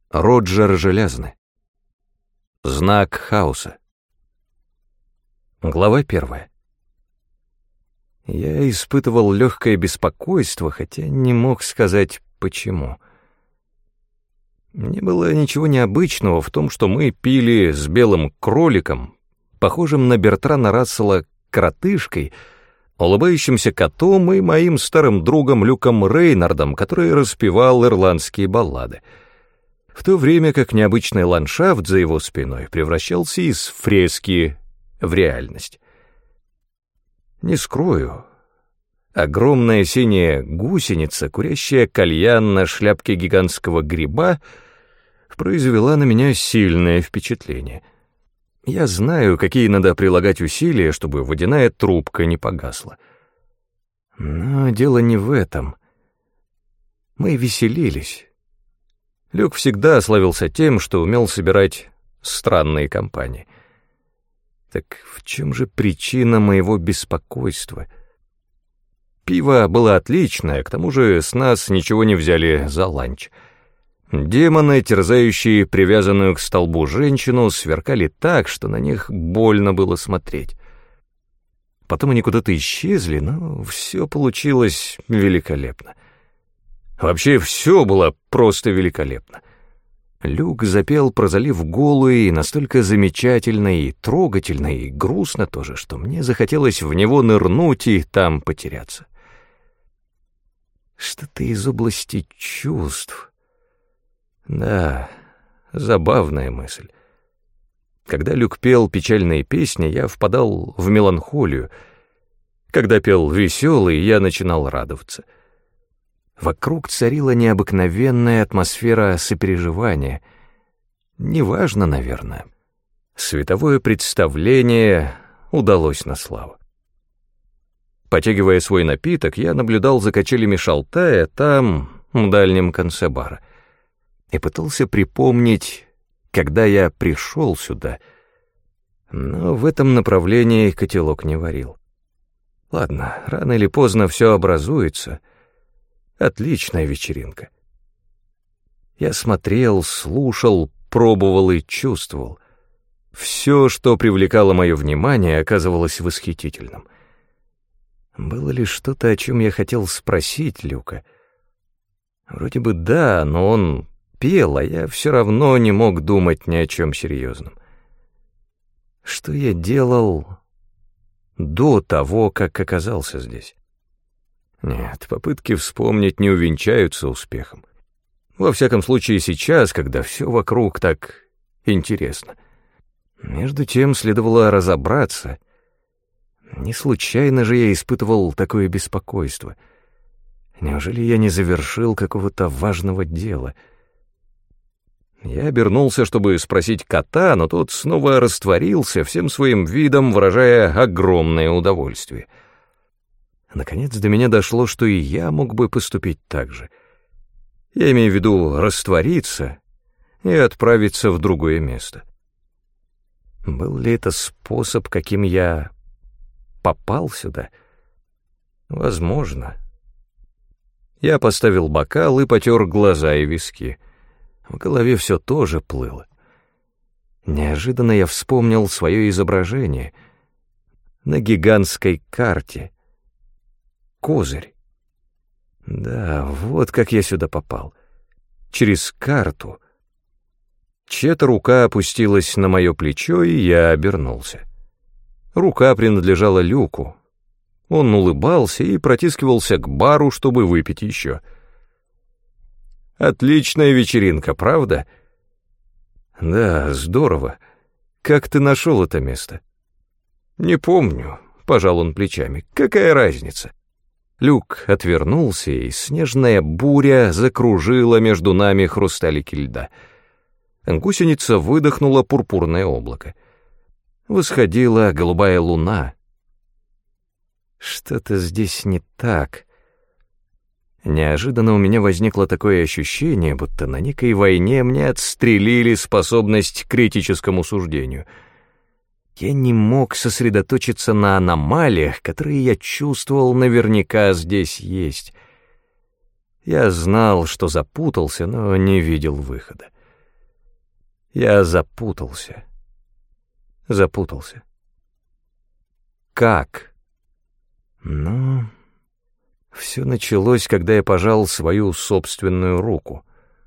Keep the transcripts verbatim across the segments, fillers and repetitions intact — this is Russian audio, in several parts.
Роджер Железный. Знак хаоса. Глава первая. Я испытывал легкое беспокойство, хотя не мог сказать, почему. Не было ничего необычного в том, что мы пили с белым кроликом, похожим на Бертрана Рассела коротышкой, улыбающимся котом и моим старым другом Люком Рейнардом, который распевал ирландские баллады, в то время как необычный ландшафт за его спиной превращался из фрески в реальность. Не скрою, огромная синяя гусеница, курящая кальян на шляпке гигантского гриба, произвела на меня сильное впечатление. Я знаю, какие надо прилагать усилия, чтобы водяная трубка не погасла. Но дело не в этом. Мы веселились. Люк всегда славился тем, что умел собирать странные компании. Так в чем же причина моего беспокойства? Пиво было отличное, к тому же с нас ничего не взяли за ланч. Демоны, терзающие привязанную к столбу женщину, сверкали так, что на них больно было смотреть. Потом они куда-то исчезли, но все получилось великолепно. Вообще все было просто великолепно. Люк запел про залив Голуэй настолько замечательно и трогательно, и грустно тоже, что мне захотелось в него нырнуть и там потеряться. Что-то из области чувств. Да, забавная мысль. Когда Люк пел печальные песни, я впадал в меланхолию. Когда пел веселый, я начинал радоваться. Вокруг царила необыкновенная атмосфера сопереживания. Неважно, наверное. Световое представление удалось на славу. Потягивая свой напиток, я наблюдал за качелями Шалтая там, в дальнем конце бара, и пытался припомнить, когда я пришел сюда, но в этом направлении котелок не варил. Ладно, рано или поздно все образуется. Отличная вечеринка. Я смотрел, слушал, пробовал и чувствовал. Все, что привлекало мое внимание, оказывалось восхитительным. Было ли что-то, о чем я хотел спросить Люка? Вроде бы да, но он пел, а я все равно не мог думать ни о чем серьезном. Что я делал до того, как оказался здесь? Нет, попытки вспомнить не увенчаются успехом. Во всяком случае сейчас, когда все вокруг так интересно. Между тем следовало разобраться. Не случайно же я испытывал такое беспокойство. Неужели я не завершил какого-то важного дела? Я обернулся, чтобы спросить кота, но тот снова растворился, всем своим видом выражая огромное удовольствие. Наконец до меня дошло, что и я мог бы поступить так же. Я имею в виду раствориться и отправиться в другое место. Был ли это способ, каким я попал сюда? Возможно. Я поставил бокал и потер глаза и виски. В голове все тоже плыло. Неожиданно я вспомнил свое изображение на гигантской карте. Козырь. Да, вот как я сюда попал. Через карту. Чья-то рука опустилась на мое плечо, и я обернулся. Рука принадлежала Люку. Он улыбался и протискивался к бару, чтобы выпить еще. Отличная вечеринка, правда? Да, здорово. Как ты нашел это место? Не помню, пожал он плечами. Какая разница? Люк отвернулся, и снежная буря закружила между нами хрусталики льда. Гусеница выдохнула пурпурное облако. Восходила голубая луна. Что-то здесь не так. Неожиданно у меня возникло такое ощущение, будто на некой войне мне отстрелили способность к критическому суждению. Я не мог сосредоточиться на аномалиях, которые я чувствовал наверняка здесь есть. Я знал, что запутался, но не видел выхода. Я запутался. Запутался. Как? Ну, все началось, когда я пожал свою собственную руку.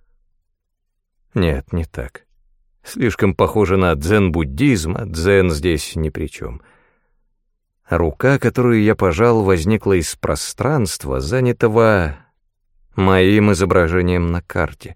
Нет, не так. Слишком похоже на дзен-буддизм, а дзен здесь ни при чем. Рука, которую я пожал, возникла из пространства, занятого моим изображением на карте.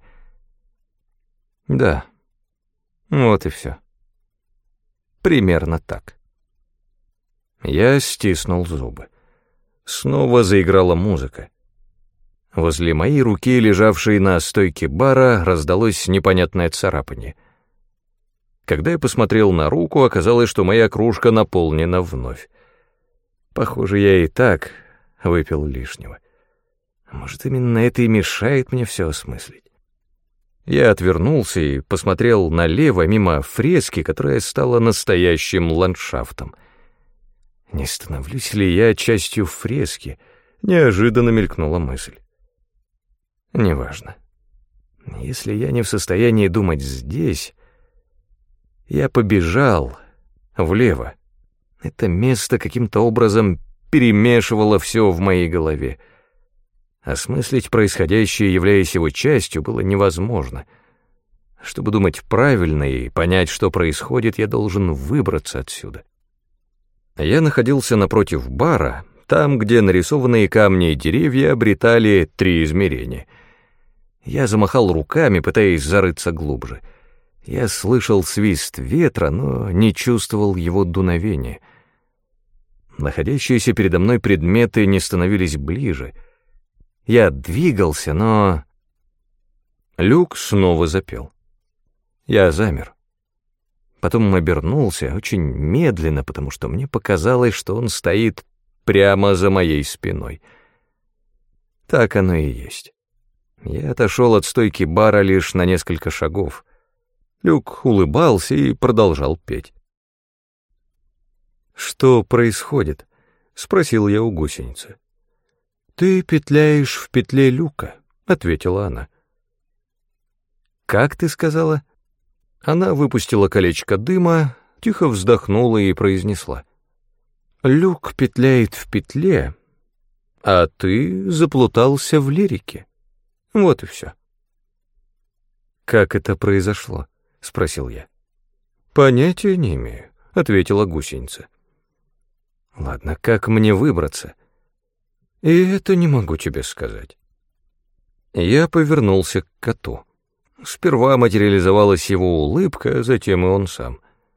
Да, вот и все. Примерно так. Я стиснул зубы. Снова заиграла музыка. Возле моей руки, лежавшей на стойке бара, раздалось непонятное царапанье. Когда я посмотрел на руку, оказалось, что моя кружка наполнена вновь. Похоже, я и так выпил лишнего. Может, именно это и мешает мне все осмыслить. Я отвернулся и посмотрел налево, мимо фрески, которая стала настоящим ландшафтом. Не становлюсь ли я частью фрески? Неожиданно мелькнула мысль. Неважно. Если я не в состоянии думать здесь, я побежал влево. Это место каким-то образом перемешивало все в моей голове. Осмыслить происходящее, являясь его частью, было невозможно. Чтобы думать правильно и понять, что происходит, я должен выбраться отсюда. Я находился напротив бара, там, где нарисованные камни и деревья обретали три измерения. Я замахал руками, пытаясь зарыться глубже. Я слышал свист ветра, но не чувствовал его дуновения. Находящиеся передо мной предметы не становились ближе. Я двигался, но... Люк снова запел. Я замер. Потом обернулся очень медленно, потому что мне показалось, что он стоит прямо за моей спиной. Так оно и есть. Я отошел от стойки бара лишь на несколько шагов. Люк улыбался и продолжал петь. «Что происходит?» — спросил я у гусеницы. «Ты петляешь в петле люка», — ответила она. «Как ты сказала?» Она выпустила колечко дыма, тихо вздохнула и произнесла. «Люк петляет в петле, а ты заплутался в лирике. Вот и все». «Как это произошло?» — спросил я. «Понятия не имею», — ответила гусеница. «Ладно, как мне выбраться?» «И это не могу тебе сказать». Я повернулся к коту. Сперва материализовалась его улыбка, а затем и он сам.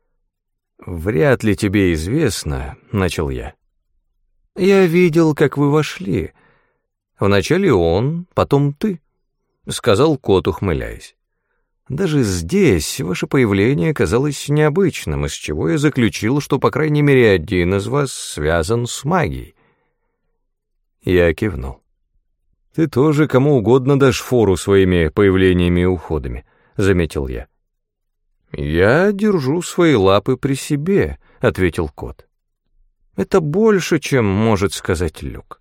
«Вряд ли тебе известно», — начал я. «Я видел, как вы вошли. Вначале он, потом ты», — сказал кот, ухмыляясь. «Даже здесь ваше появление казалось необычным, из чего я заключил, что, по крайней мере, один из вас связан с магией». Я кивнул. «Ты тоже кому угодно дашь фору своими появлениями и уходами», — заметил я. «Я держу свои лапы при себе», — ответил кот. «Это больше, чем может сказать Люк».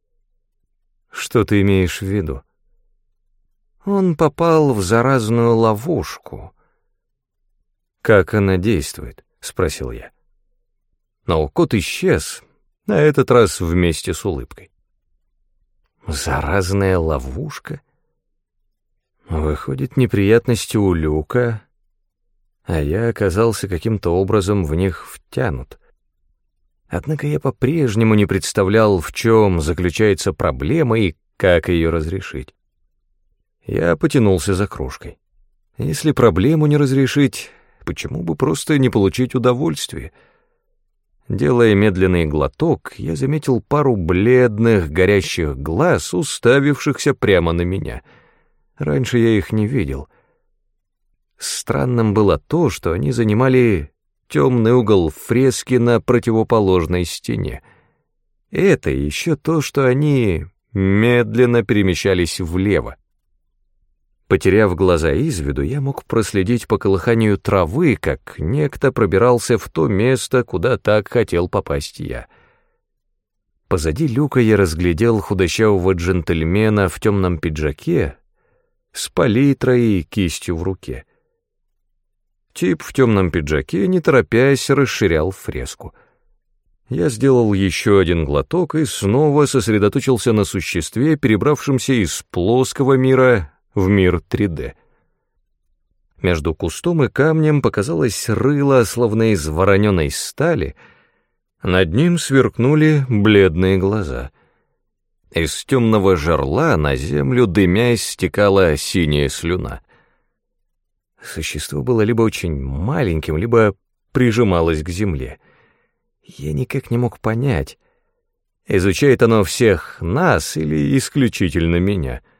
«Что ты имеешь в виду?» «Он попал в заразную ловушку». «Как она действует?» — спросил я. Но кот исчез, на этот раз вместе с улыбкой. «Заразная ловушка?» Выходит, неприятности у Люка, а я оказался каким-то образом в них втянут. Однако я по-прежнему не представлял, в чем заключается проблема и как ее разрешить. Я потянулся за кружкой. Если проблему не разрешить, почему бы просто не получить удовольствие? Делая медленный глоток, я заметил пару бледных, горящих глаз, уставившихся прямо на меня. Раньше я их не видел. Странным было то, что они занимали темный угол фрески на противоположной стене. Это еще то, что они медленно перемещались влево. Потеряв глаза из виду, я мог проследить по колыханию травы, как некто пробирался в то место, куда так хотел попасть я. Позади люка я разглядел худощавого джентльмена в темном пиджаке с палитрой и кистью в руке. Тип в темном пиджаке, не торопясь, расширял фреску. Я сделал еще один глоток и снова сосредоточился на существе, перебравшемся из плоского мира в мир три дэ. Между кустом и камнем показалось рыло, словно из вороненой стали. Над ним сверкнули бледные глаза. Из темного жерла на землю, дымясь, стекала синяя слюна. Существо было либо очень маленьким, либо прижималось к земле. Я никак не мог понять, изучает оно всех нас или исключительно меня.